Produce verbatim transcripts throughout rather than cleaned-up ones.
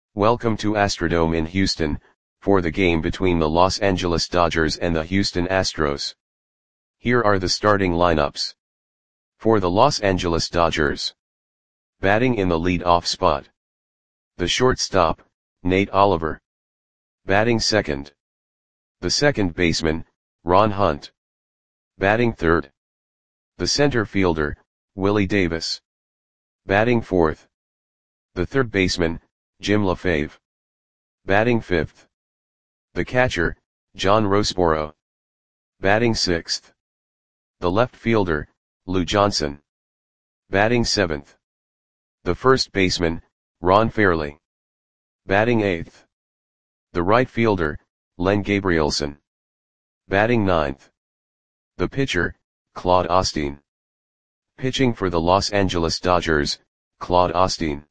Welcome to Astrodome in Houston, for the game between the Los Angeles Dodgers and the Houston Astros. Here are the starting lineups. For the Los Angeles Dodgers. Batting in the lead-off spot. The shortstop, Nate Oliver. Batting second. The second baseman, Ron Hunt. Batting third. The center fielder, Willie Davis. Batting fourth. The third baseman, Jim LaFave. Batting fifth. The catcher, John Roseboro. Batting sixth. The left fielder, Lou Johnson. Batting seventh. The first baseman, Ron Fairly. Batting eighth. The right fielder, Len Gabrielson. Batting ninth. The pitcher, Claude Osteen. Pitching for the Los Angeles Dodgers, Claude Osteen.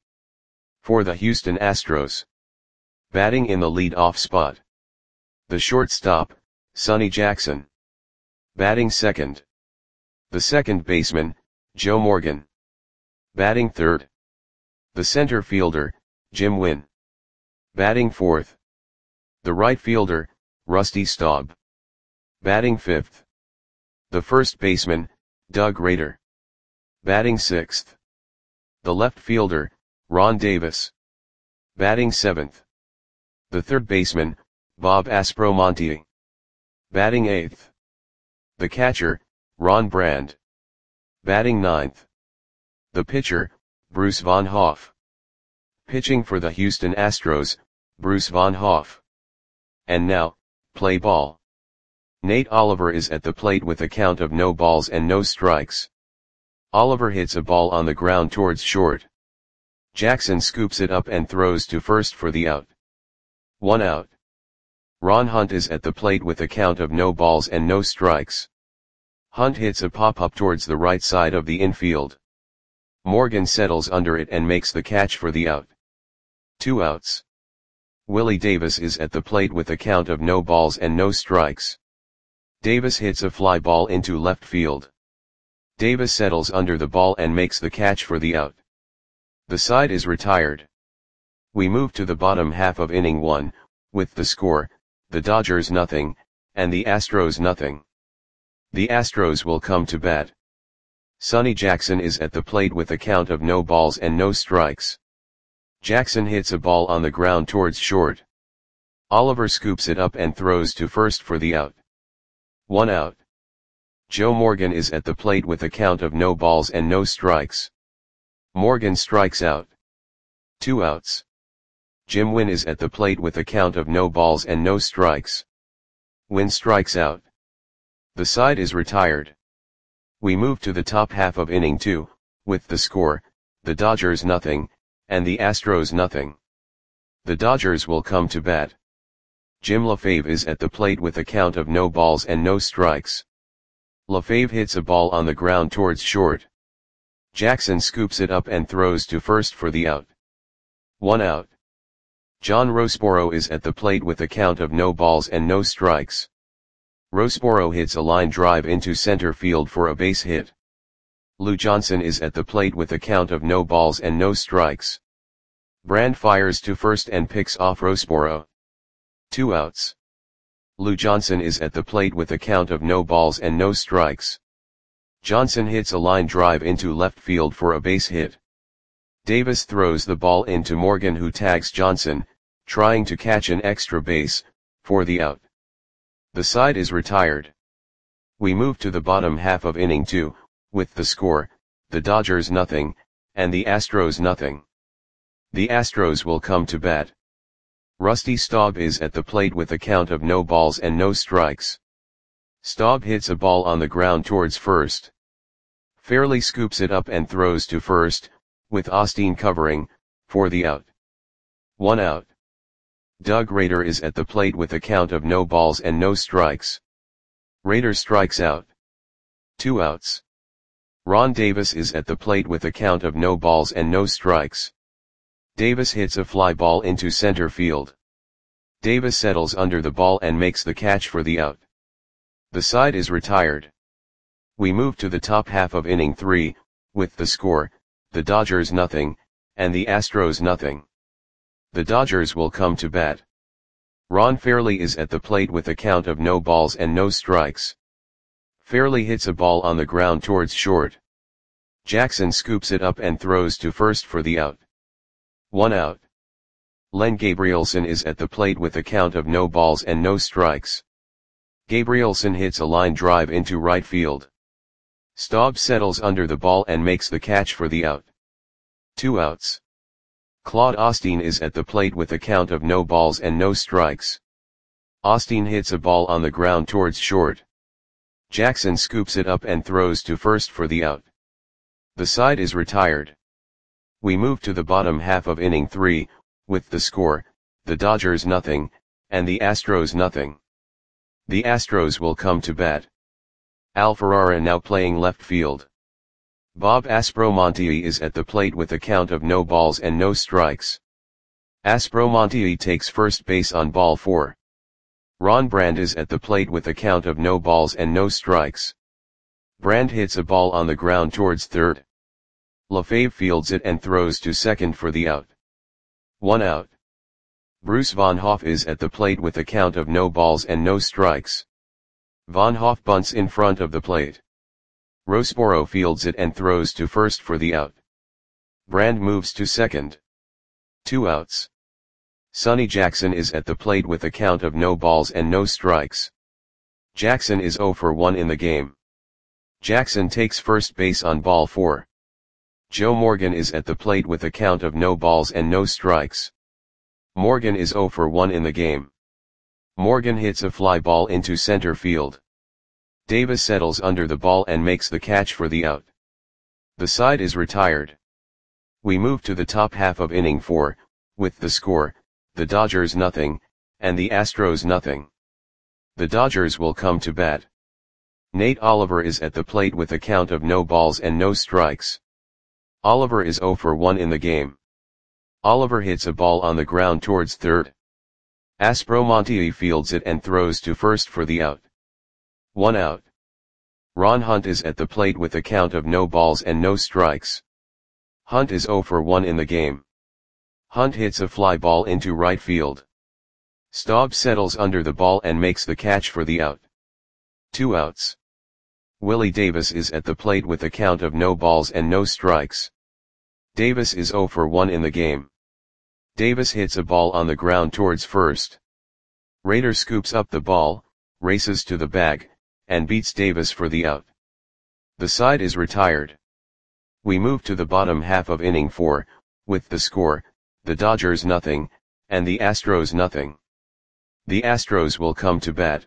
For the Houston Astros. Batting in the lead-off spot. The shortstop, Sonny Jackson. Batting second. The second baseman, Joe Morgan. Batting third. The center fielder, Jim Wynn. Batting fourth. The right fielder, Rusty Staub. Batting fifth. The first baseman, Doug Rader. Batting sixth. The left fielder, Ron Davis. Batting seventh. The third baseman, Bob Aspromonte. Batting eighth. The catcher, Ron Brand. Batting ninth. The pitcher, Bruce Von Hoff. Pitching for the Houston Astros, Bruce Von Hoff. And now, play ball. Nate Oliver is at the plate with a count of no balls and no strikes. Oliver hits a ball on the ground towards short. Jackson scoops it up and throws to first for the out. One out. Ron Hunt is at the plate with a count of no balls and no strikes. Hunt hits a pop-up towards the right side of the infield. Morgan settles under it and makes the catch for the out. Two outs. Willie Davis is at the plate with a count of no balls and no strikes. Davis hits a fly ball into left field. Davis settles under the ball and makes the catch for the out. The side is retired. We move to the bottom half of inning one, with the score, the Dodgers nothing, and the Astros nothing. The Astros will come to bat. Sonny Jackson is at the plate with a count of no balls and no strikes. Jackson hits a ball on the ground towards short. Oliver scoops it up and throws to first for the out. One out. Joe Morgan is at the plate with a count of no balls and no strikes. Morgan strikes out. Two outs. Jim Wynn is at the plate with a count of no balls and no strikes. Wynn strikes out. The side is retired. We move to the top half of inning two, with the score, the Dodgers nothing, and the Astros nothing. The Dodgers will come to bat. Jim LaFave is at the plate with a count of no balls and no strikes. LaFave hits a ball on the ground towards short. Jackson scoops it up and throws to first for the out. One out. John Roseboro is at the plate with a count of no balls and no strikes. Roseboro hits a line drive into center field for a base hit. Lou Johnson is at the plate with a count of no balls and no strikes. Brand fires to first and picks off Roseboro. Two outs. Lou Johnson is at the plate with a count of no balls and no strikes. Johnson hits a line drive into left field for a base hit. Davis throws the ball into Morgan, who tags Johnson, trying to catch an extra base, for the out. The side is retired. We move to the bottom half of inning two, with the score, the Dodgers nothing, and the Astros nothing. The Astros will come to bat. Rusty Staub is at the plate with a count of no balls and no strikes. Staub hits a ball on the ground towards first. Fairly scoops it up and throws to first, with Osteen covering, for the out. One out. Doug Rader is at the plate with a count of no balls and no strikes. Rader strikes out. Two outs. Ron Davis is at the plate with a count of no balls and no strikes. Davis hits a fly ball into center field. Davis settles under the ball and makes the catch for the out. The side is retired. We move to the top half of inning three, with the score, the Dodgers nothing, and the Astros nothing. The Dodgers will come to bat. Ron Fairly is at the plate with a count of no balls and no strikes. Fairly hits a ball on the ground towards short. Jackson scoops it up and throws to first for the out. One out. Len Gabrielson is at the plate with a count of no balls and no strikes. Gabrielson hits a line drive into right field. Staub settles under the ball and makes the catch for the out. Two outs. Claude Osteen is at the plate with a count of no balls and no strikes. Osteen hits a ball on the ground towards short. Jackson scoops it up and throws to first for the out. The side is retired. We move to the bottom half of inning three, with the score, the Dodgers nothing, and the Astros nothing. The Astros will come to bat. Al Ferrara now playing left field. Bob Aspromonte is at the plate with a count of no balls and no strikes. Aspromonte takes first base on ball four. Ron Brand is at the plate with a count of no balls and no strikes. Brand hits a ball on the ground towards third. LaFave fields it and throws to second for the out. One out. Bruce Von Hoff is at the plate with a count of no balls and no strikes. Von Hoff bunts in front of the plate. Rosboro fields it and throws to first for the out. Brand moves to second. Two outs. Sonny Jackson is at the plate with a count of no balls and no strikes. Jackson is oh for one in the game. Jackson takes first base on ball four. Joe Morgan is at the plate with a count of no balls and no strikes. Morgan is oh for one in the game. Morgan hits a fly ball into center field. Davis settles under the ball and makes the catch for the out. The side is retired. We move to the top half of inning four, with the score, the Dodgers nothing, and the Astros nothing. The Dodgers will come to bat. Nate Oliver is at the plate with a count of no balls and no strikes. Oliver is oh for one in the game. Oliver hits a ball on the ground towards third. Aspromonte fields it and throws to first for the out. One out. Ron Hunt is at the plate with a count of no balls and no strikes. Hunt is oh for one in the game. Hunt hits a fly ball into right field. Staub settles under the ball and makes the catch for the out. Two outs. Willie Davis is at the plate with a count of no balls and no strikes. Davis is oh for one in the game. Davis hits a ball on the ground towards first. Rader scoops up the ball, races to the bag, and beats Davis for the out. The side is retired. We move to the bottom half of inning four, with the score, the Dodgers nothing, and the Astros nothing. The Astros will come to bat.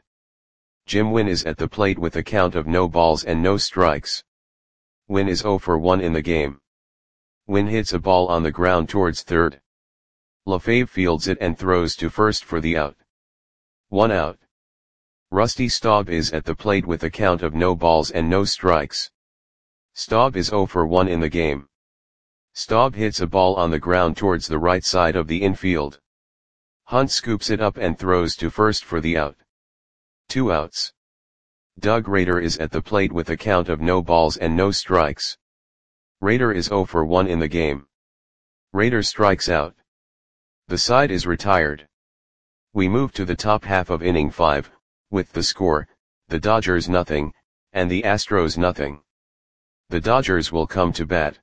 Jim Wynn is at the plate with a count of no balls and no strikes. Wynn is oh for one in the game. Wynn hits a ball on the ground towards third. LaFave fields it and throws to first for the out. One out. Rusty Staub is at the plate with a count of no balls and no strikes. Staub is oh for one in the game. Staub hits a ball on the ground towards the right side of the infield. Hunt scoops it up and throws to first for the out. Two outs. Doug Rader is at the plate with a count of no balls and no strikes. Rader is oh for one in the game. Rader strikes out. The side is retired. We move to the top half of inning five, with the score, the Dodgers nothing, and the Astros nothing. The Dodgers will come to bat.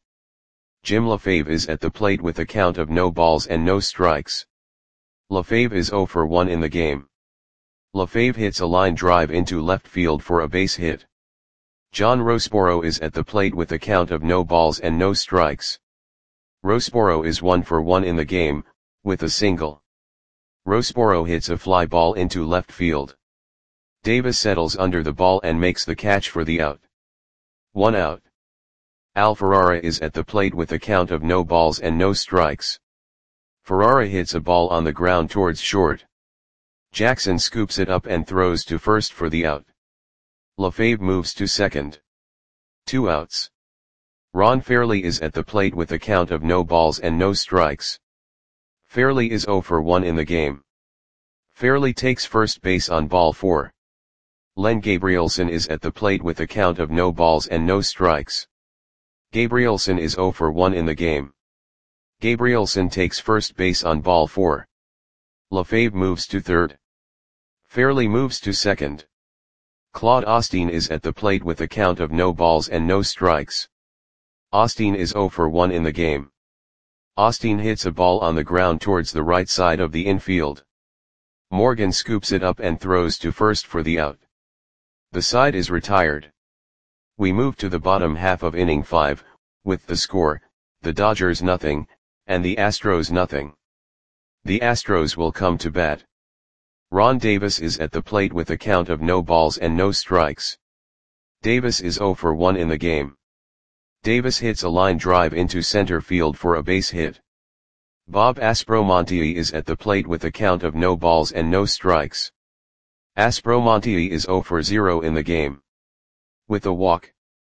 Jim LaFave is at the plate with a count of no balls and no strikes. LaFave is oh for one in the game. LaFave hits a line drive into left field for a base hit. John Rosboro is at the plate with a count of no balls and no strikes. Rosboro is one for one in the game, with a single. Rosboro hits a fly ball into left field. Davis settles under the ball and makes the catch for the out. One out. Al Ferrara is at the plate with a count of no balls and no strikes. Ferrara hits a ball on the ground towards short. Jackson scoops it up and throws to first for the out. LaFave moves to second. Two outs. Ron Fairly is at the plate with a count of no balls and no strikes. Fairly is oh for one in the game. Fairly takes first base on ball four. Len Gabrielson is at the plate with a count of no balls and no strikes. Gabrielson is oh for one in the game. Gabrielson takes first base on ball four. LaFave moves to third. Fairley moves to second. Claude Osteen is at the plate with a count of no balls and no strikes. Osteen is zero for one in the game. Osteen hits a ball on the ground towards the right side of the infield. Morgan scoops it up and throws to first for the out. The side is retired. We move to the bottom half of inning five, with the score, the Dodgers nothing, and the Astros nothing. The Astros will come to bat. Ron Davis is at the plate with a count of no balls and no strikes. Davis is zero for one in the game. Davis hits a line drive into center field for a base hit. Bob Aspromonte is at the plate with a count of no balls and no strikes. Aspromonte is zero for zero in the game. With a walk.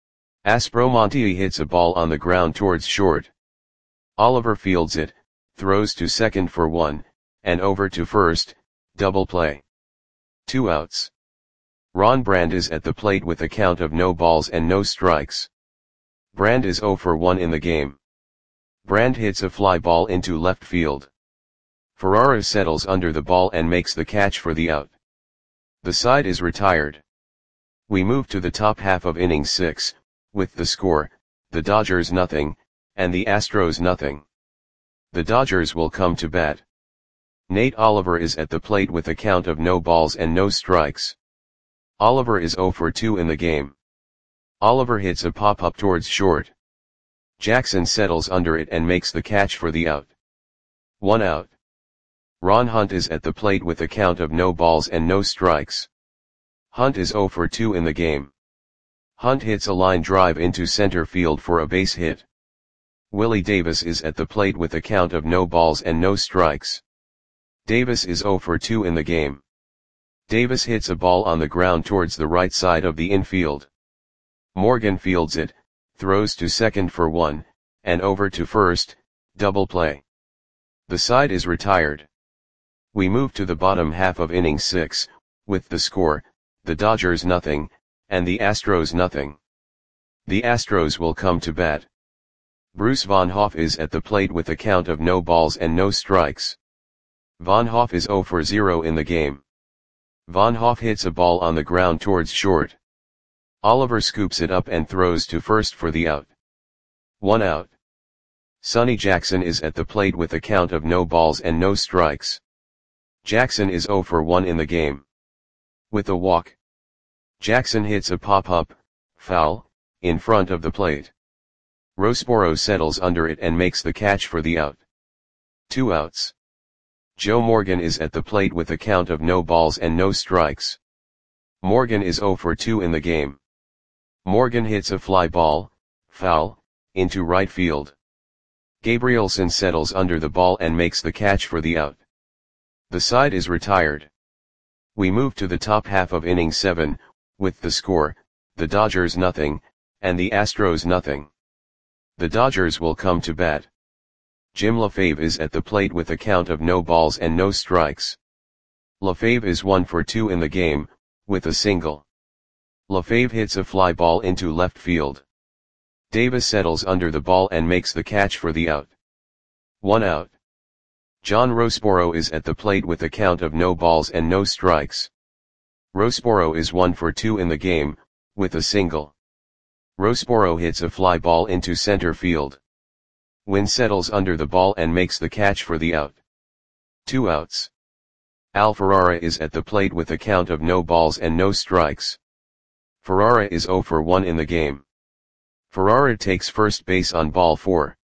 Aspromonte hits a ball on the ground towards short. Oliver fields it, throws to second for one, and over to first, double play. Two outs. Ron Brand is at the plate with a count of no balls and no strikes. Brand is zero for one in the game. Brand hits a fly ball into left field. Ferrara settles under the ball and makes the catch for the out. The side is retired. We move to the top half of inning six, with the score, the Dodgers nothing, and the Astros nothing. The Dodgers will come to bat. Nate Oliver is at the plate with a count of no balls and no strikes. Oliver is zero for two in the game. Oliver hits a pop-up towards short. Jackson settles under it and makes the catch for the out. One out. Ron Hunt is at the plate with a count of no balls and no strikes. Hunt is zero for two in the game. Hunt hits a line drive into center field for a base hit. Willie Davis is at the plate with a count of no balls and no strikes. Davis is zero for two in the game. Davis hits a ball on the ground towards the right side of the infield. Morgan fields it, throws to second for one, and over to first, double play. The side is retired. We move to the bottom half of inning six, with the score, the Dodgers nothing, and the Astros nothing. The Astros will come to bat. Bruce Von Hoff is at the plate with a count of no balls and no strikes. Von Hoff is zero for zero in the game. Von Hoff hits a ball on the ground towards short. Oliver scoops it up and throws to first for the out. One out. Sonny Jackson is at the plate with a count of no balls and no strikes. Jackson is zero for one in the game. With a walk. Jackson hits a pop-up, foul, in front of the plate. Rosboro settles under it and makes the catch for the out. Two outs. Joe Morgan is at the plate with a count of no balls and no strikes. Morgan is zero for two in the game. Morgan hits a fly ball, foul, into right field. Gabrielson settles under the ball and makes the catch for the out. The side is retired. We move to the top half of inning seven, with the score, the Dodgers nothing, and the Astros nothing. The Dodgers will come to bat. Jim LaFave is at the plate with a count of no balls and no strikes. LaFave is one for two in the game, with a single. LaFave hits a fly ball into left field. Davis settles under the ball and makes the catch for the out. One out. John Rosboro is at the plate with a count of no balls and no strikes. Rosboro is one for two in the game, with a single. Rosboro hits a fly ball into center field. Wynn settles under the ball and makes the catch for the out. Two outs. Al Ferrara is at the plate with a count of no balls and no strikes. Ferrara is zero for one in the game. Ferrara takes first base on ball four.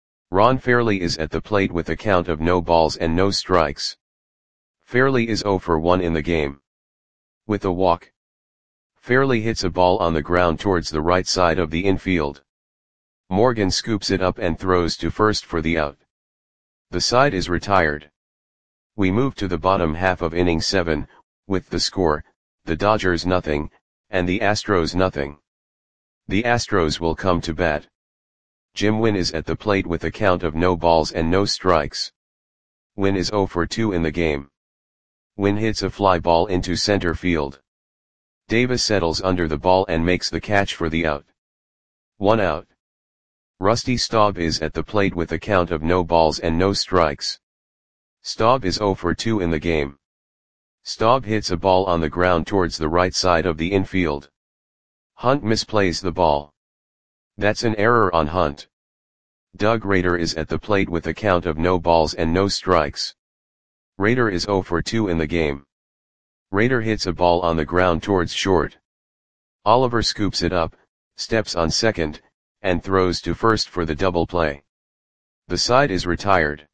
Ron Fairley is at the plate with a count of no balls and no strikes. Fairley is zero for one in the game. With a walk. Fairley hits a ball on the ground towards the right side of the infield. Morgan scoops it up and throws to first for the out. The side is retired. We move to the bottom half of inning seven, with the score, the Dodgers nothing, and the Astros nothing. The Astros will come to bat. Jim Wynn is at the plate with a count of no balls and no strikes. Wynn is zero for two in the game. Wynn hits a fly ball into center field. Davis settles under the ball and makes the catch for the out. One out. Rusty Staub is at the plate with a count of no balls and no strikes. Staub is zero for two in the game. Staub hits a ball on the ground towards the right side of the infield. Hunt misplays the ball. That's an error on Hunt. Doug Rader is at the plate with a count of no balls and no strikes. Rader is zero for two in the game. Rader hits a ball on the ground towards short. Oliver scoops it up, steps on second, and throws to first for the double play. The side is retired.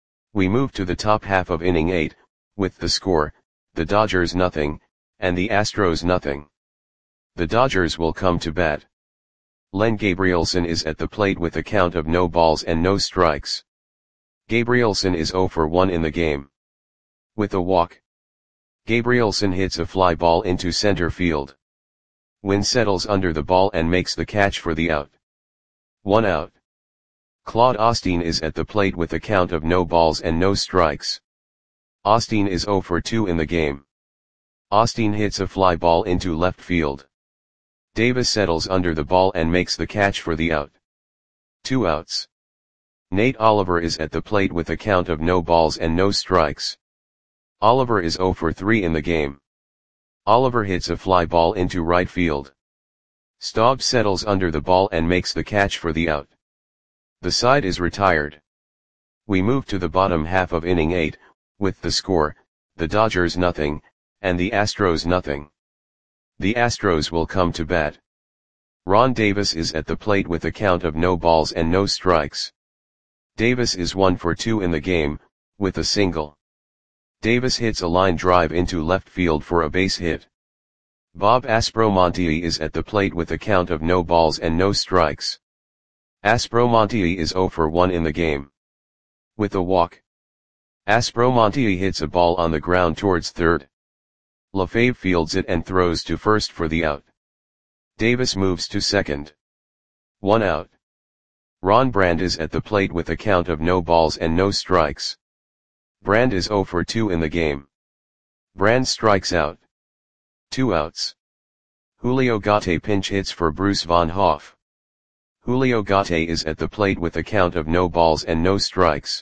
We move to the top half of inning eight, with the score, the Dodgers nothing, and the Astros nothing. The Dodgers will come to bat. Len Gabrielson is at the plate with a count of no balls and no strikes. Gabrielson is zero for one in the game. With a walk, Gabrielson hits a fly ball into center field. Wynn settles under the ball and makes the catch for the out. One out. Claude Osteen is at the plate with a count of no balls and no strikes. Osteen is zero for two in the game. Osteen hits a fly ball into left field. Davis settles under the ball and makes the catch for the out. Two outs. Nate Oliver is at the plate with a count of no balls and no strikes. Oliver is zero for three in the game. Oliver hits a fly ball into right field. Staub settles under the ball and makes the catch for the out. The side is retired. We move to the bottom half of inning eight, with the score, the Dodgers nothing, and the Astros nothing. The Astros will come to bat. Ron Davis is at the plate with a count of no balls and no strikes. Davis is one for two in the game, with a single. Davis hits a line drive into left field for a base hit. Bob Aspromonte is at the plate with a count of no balls and no strikes. Aspromonte is zero for one in the game. With a walk, Aspromonte hits a ball on the ground towards third. LaFave fields it and throws to first for the out. Davis moves to second. One out. Ron Brand is at the plate with a count of no balls and no strikes. Brand is zero for two in the game. Brand strikes out. Two outs. Julio Gate pinch hits for Bruce Von Hoff. Julio Gate is at the plate with a count of no balls and no strikes.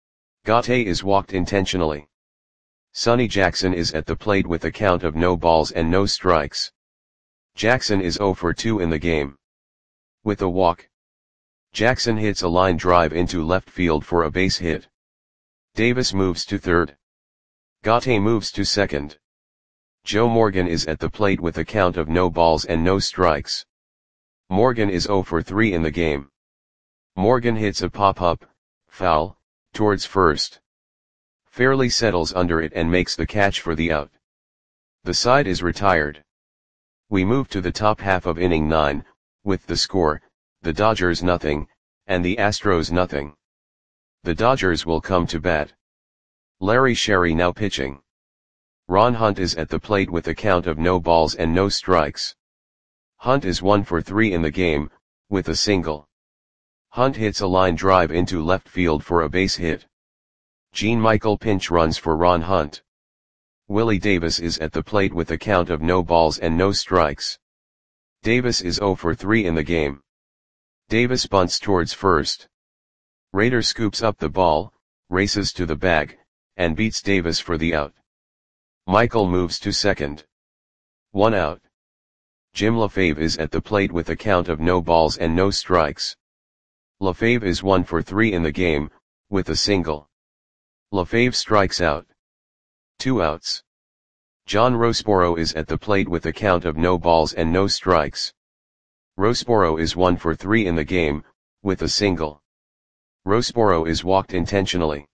Gate is walked intentionally. Sonny Jackson is at the plate with a count of no balls and no strikes. Jackson is zero for two in the game. With a walk, Jackson hits a line drive into left field for a base hit. Davis moves to third. Gate moves to second. Joe Morgan is at the plate with a count of no balls and no strikes. Morgan is zero for three in the game. Morgan hits a pop-up, foul, towards first. Fairley settles under it and makes the catch for the out. The side is retired. We move to the top half of inning nine, with the score, the Dodgers nothing, and the Astros nothing. The Dodgers will come to bat. Larry Sherry now pitching. Ron Hunt is at the plate with a count of no balls and no strikes. Hunt is one for three in the game, with a single. Hunt hits a line drive into left field for a base hit. Gene Michael pinch runs for Ron Hunt. Willie Davis is at the plate with a count of no balls and no strikes. Davis is zero for three in the game. Davis bunts towards first. Rader scoops up the ball, races to the bag, and beats Davis for the out. Michael moves to second. One out. Jim LaFave is at the plate with a count of no balls and no strikes. LaFave is one for three in the game, with a single. LaFave strikes out. Two outs. John Rosboro is at the plate with a count of no balls and no strikes. Rosboro is one for three in the game, with a single. Rosboro is walked intentionally.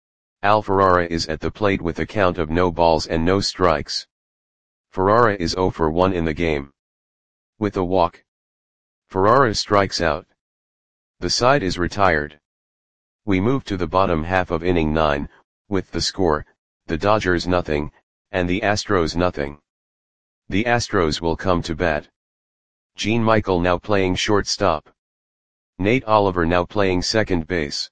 Al Ferrara is at the plate with a count of no balls and no strikes. Ferrara is zero for one in the game. With a walk, Ferrara strikes out. The side is retired. We move to the bottom half of inning nine, with the score, the Dodgers nothing, and the Astros nothing. The Astros will come to bat. Gene Michael now playing shortstop. Nate Oliver now playing second base.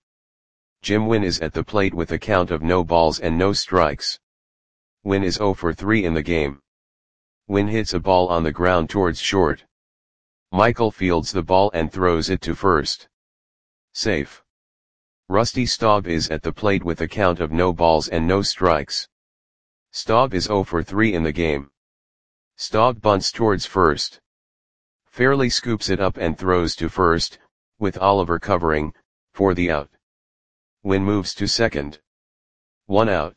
Jim Wynn is at the plate with a count of no balls and no strikes. Wynn is zero for three in the game. Wynn hits a ball on the ground towards short. Michael fields the ball and throws it to first. Safe. Rusty Staub is at the plate with a count of no balls and no strikes. Staub is zero for three in the game. Staub bunts towards first. Fairly scoops it up and throws to first, with Oliver covering, for the out. Win moves to second. One out.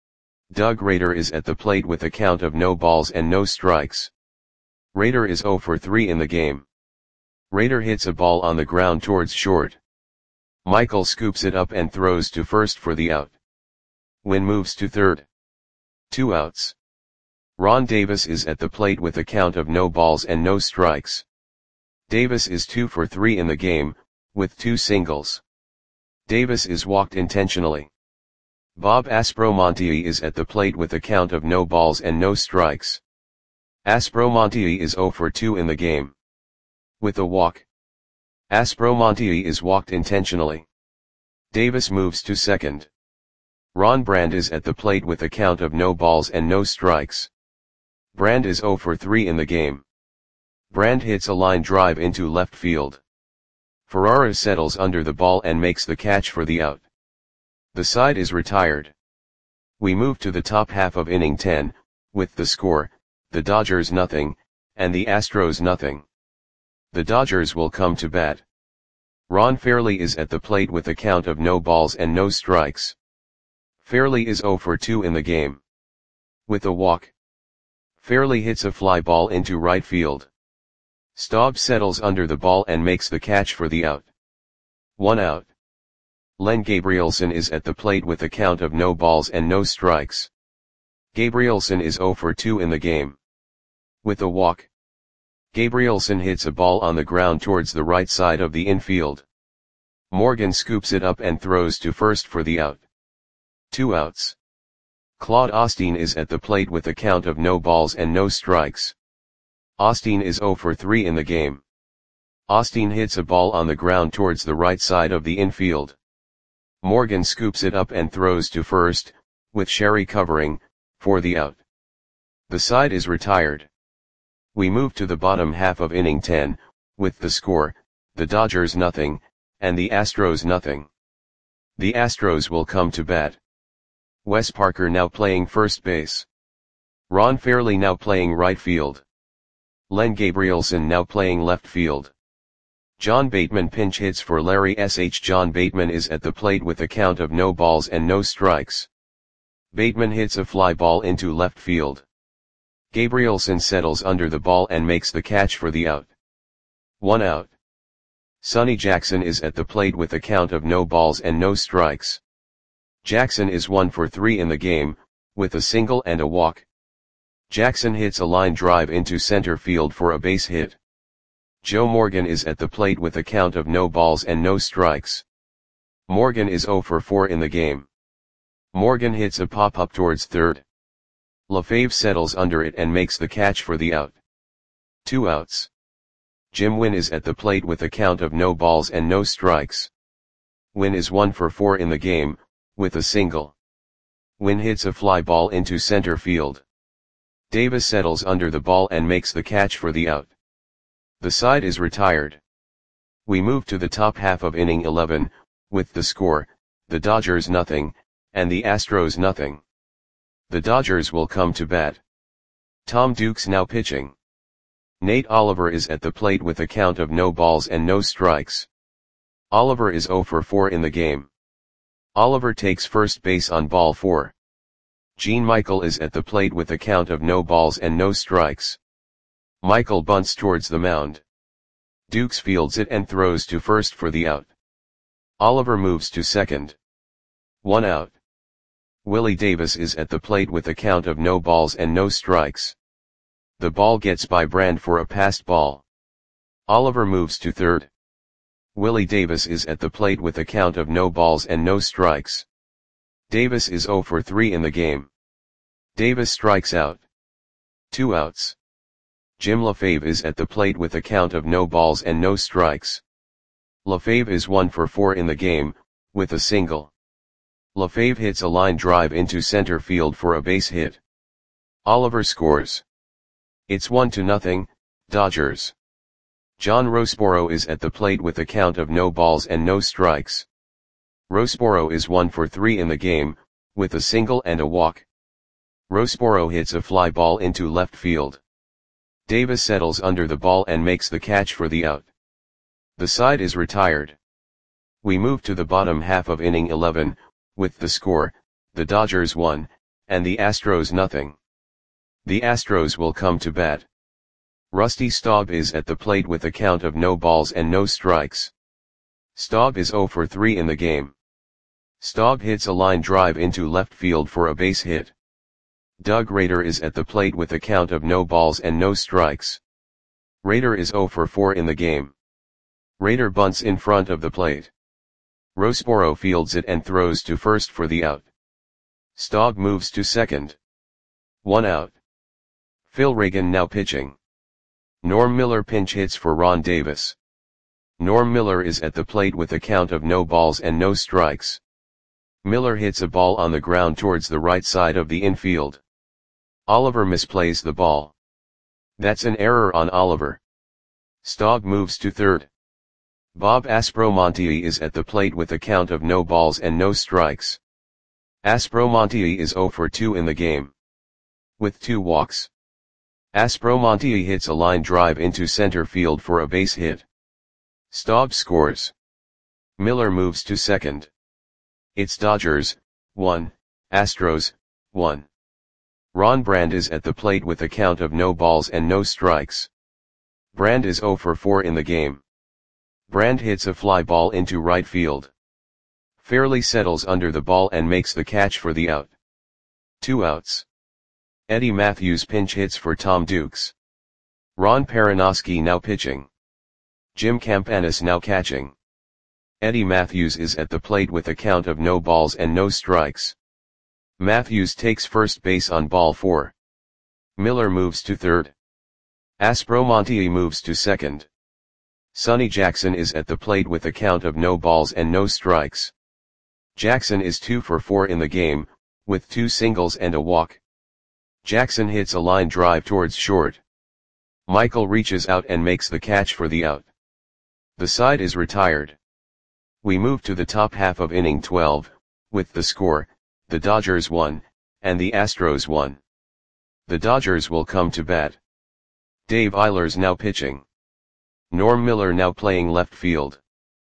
Doug Rader is at the plate with a count of no balls and no strikes. Rader is zero for three in the game. Rader hits a ball on the ground towards short. Michael scoops it up and throws to first for the out. Win moves to third. Two outs. Ron Davis is at the plate with a count of no balls and no strikes. Davis is two for three in the game, with two singles. Davis is walked intentionally. Bob Aspromonte is at the plate with a count of no balls and no strikes. Aspromonte is zero for two in the game. With a walk. Aspromonte is walked intentionally. Davis moves to second. Ron Brand is at the plate with a count of no balls and no strikes. Brand is zero for three in the game. Brand hits a line drive into left field. Ferrara settles under the ball and makes the catch for the out. The side is retired. We move to the top half of inning ten, with the score, the Dodgers nothing, and the Astros nothing. The Dodgers will come to bat. Ron Fairley is at the plate with a count of no balls and no strikes. Fairley is zero for two in the game. With a walk. Fairley hits a fly ball into right field. Staub settles under the ball and makes the catch for the out. One out. Len Gabrielson is at the plate with a count of no balls and no strikes. Gabrielson is zero for two in the game. With a walk. Gabrielson hits a ball on the ground towards the right side of the infield. Morgan scoops it up and throws to first for the out. Two outs. Claude Osteen is at the plate with a count of no balls and no strikes. Osteen is zero for three in the game. Osteen hits a ball on the ground towards the right side of the infield. Morgan scoops it up and throws to first, with Sherry covering, for the out. The side is retired. We move to the bottom half of inning ten, with the score, the Dodgers nothing, and the Astros nothing. The Astros will come to bat. Wes Parker now playing first base. Ron Fairley now playing right field. Len Gabrielson now playing left field. John Bateman pinch hits for Larry S H John Bateman is at the plate with a count of no balls and no strikes. Bateman hits a fly ball into left field. Gabrielson settles under the ball and makes the catch for the out. One out. Sonny Jackson is at the plate with a count of no balls and no strikes. Jackson is one for three in the game, with a single and a walk. Jackson hits a line drive into center field for a base hit. Joe Morgan is at the plate with a count of no balls and no strikes. Morgan is zero for four in the game. Morgan hits a pop-up towards third. LaFave settles under it and makes the catch for the out. Two outs. Jim Wynn is at the plate with a count of no balls and no strikes. Wynn is one for four in the game, with a single. Wynn hits a fly ball into center field. Davis settles under the ball and makes the catch for the out. The side is retired. We move to the top half of inning eleven, with the score, the Dodgers nothing, and the Astros nothing. The Dodgers will come to bat. Tom Dukes now pitching. Nate Oliver is at the plate with a count of no balls and no strikes. Oliver is zero for four in the game. Oliver takes first base on ball four. Gene Michael is at the plate with a count of no balls and no strikes. Michael bunts towards the mound. Dukes fields it and throws to first for the out. Oliver moves to second. One out. Willie Davis is at the plate with a count of no balls and no strikes. The ball gets by Brand for a passed ball. Oliver moves to third. Willie Davis is at the plate with a count of no balls and no strikes. Davis is zero for three in the game. Davis strikes out. Two outs. Jim LaFave is at the plate with a count of no balls and no strikes. LaFave is one for four in the game, with a single. LaFave hits a line drive into center field for a base hit. Oliver scores. It's one to nothing, Dodgers. John Roseboro is at the plate with a count of no balls and no strikes. Roseboro is one for three in the game, with a single and a walk. Roseboro hits a fly ball into left field. Davis settles under the ball and makes the catch for the out. The side is retired. We move to the bottom half of inning eleven, with the score, the Dodgers one, and the Astros nothing. The Astros will come to bat. Rusty Staub is at the plate with a count of no balls and no strikes. Staub is zero for three in the game. Staub hits a line drive into left field for a base hit. Doug Rader is at the plate with a count of no balls and no strikes. Rader is zero for four in the game. Rader bunts in front of the plate. Roseboro fields it and throws to first for the out. Staub moves to second. One out. Phil Reagan now pitching. Norm Miller pinch hits for Ron Davis. Norm Miller is at the plate with a count of no balls and no strikes. Miller hits a ball on the ground towards the right side of the infield. Oliver misplays the ball. That's an error on Oliver. Staub moves to third. Bob Aspromonte is at the plate with a count of no balls and no strikes. Aspromonte is zero for two in the game. With two walks. Aspromonte hits a line drive into center field for a base hit. Staub scores. Miller moves to second. It's Dodgers, one, Astros, one. Ron Brand is at the plate with a count of no balls and no strikes. Brand is zero for four in the game. Brand hits a fly ball into right field. Fairley settles under the ball and makes the catch for the out. Two outs. Eddie Matthews pinch hits for Tom Dukes. Ron Perinoski now pitching. Jim Campanis now catching. Eddie Matthews is at the plate with a count of no balls and no strikes. Matthews takes first base on ball four. Miller moves to third. Aspromonte moves to second. Sonny Jackson is at the plate with a count of no balls and no strikes. Jackson is two for four in the game, with two singles and a walk. Jackson hits a line drive towards short. Michael reaches out and makes the catch for the out. The side is retired. We move to the top half of inning twelve, with the score, the Dodgers one, and the Astros one. The Dodgers will come to bat. Dave Eilers now pitching. Norm Miller now playing left field.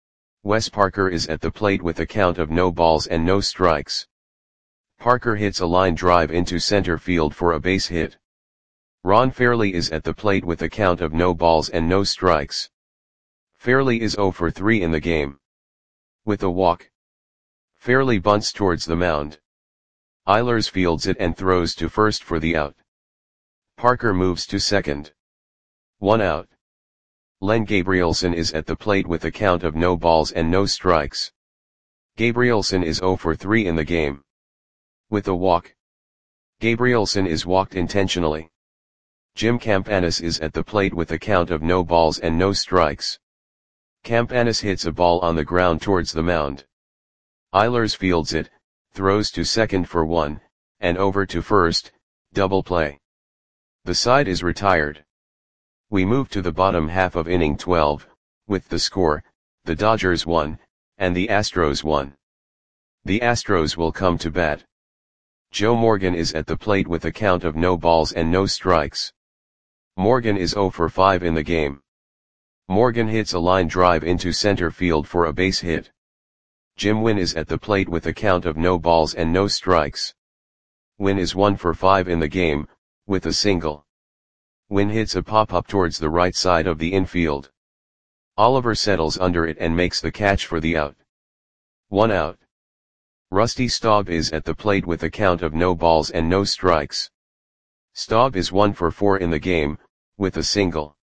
Wes Parker is at the plate with a count of no balls and no strikes. Parker hits a line drive into center field for a base hit. Ron Fairley is at the plate with a count of no balls and no strikes. Fairley is zero for three in the game. With a walk. Fairley bunts towards the mound. Eilers fields it and throws to first for the out. Parker moves to second. One out. Len Gabrielson is at the plate with a count of no balls and no strikes. Gabrielson is zero for three in the game. With a walk. Gabrielson is walked intentionally. Jim Campanis is at the plate with a count of no balls and no strikes. Campanis hits a ball on the ground towards the mound. Eilers fields it, throws to second for one, and over to first, double play. The side is retired. We move to the bottom half of inning twelve, with the score, the Dodgers one, and the Astros one. The Astros will come to bat. Joe Morgan is at the plate with a count of no balls and no strikes. Morgan is zero for five in the game. Morgan hits a line drive into center field for a base hit. Jim Wynn is at the plate with a count of no balls and no strikes. Wynn is one for five in the game, with a single. Wynn hits a pop-up towards the right side of the infield. Oliver settles under it and makes the catch for the out. One out. Rusty Staub is at the plate with a count of no balls and no strikes. Staub is one for four in the game, with a single.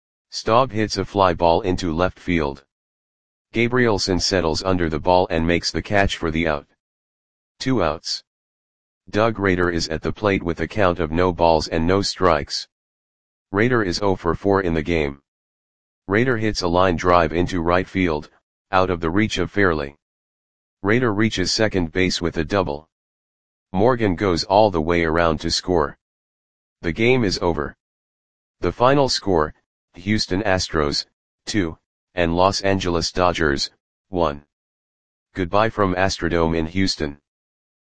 Staub hits a fly ball into left field. Gabrielson settles under the ball and makes the catch for the out. Two outs. Doug Rader is at the plate with a count of no balls and no strikes. Rader is zero for four in the game. Rader hits a line drive into right field, out of the reach of Fairley. Rader reaches second base with a double. Morgan goes all the way around to score. The game is over. The final score, Houston Astros, two, and Los Angeles Dodgers, one. Goodbye from Astrodome in Houston.